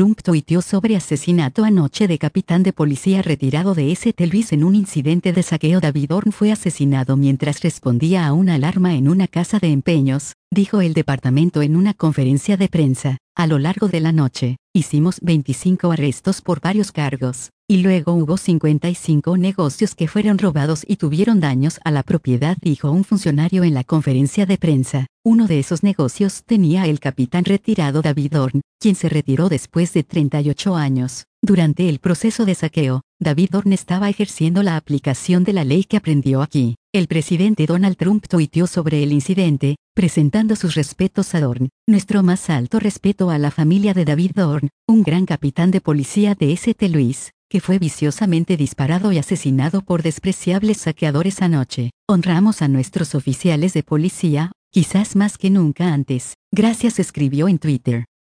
Trump tuiteó sobre asesinato anoche de capitán de policía retirado de St. Louis en un incidente de saqueo. David Orn fue asesinado mientras respondía a una alarma en una casa de empeños, dijo el departamento en una conferencia de prensa. A lo largo de la noche, hicimos 25 arrestos por varios cargos, y luego hubo 55 negocios que fueron robados y tuvieron daños a la propiedad, dijo un funcionario en la conferencia de prensa. Uno de esos negocios tenía el capitán retirado David Orn, quien se retiró después de 38 años. Durante el proceso de saqueo, David Orn estaba ejerciendo la aplicación de la ley que aprendió aquí. El presidente Donald Trump tuiteó sobre el incidente, presentando sus respetos a Orn. Nuestro más alto respeto a la familia de David Orn, un gran capitán de policía de St. Louis, que fue viciosamente disparado y asesinado por despreciables saqueadores anoche. Honramos a nuestros oficiales de policía, quizás más que nunca antes. Gracias, escribió en Twitter.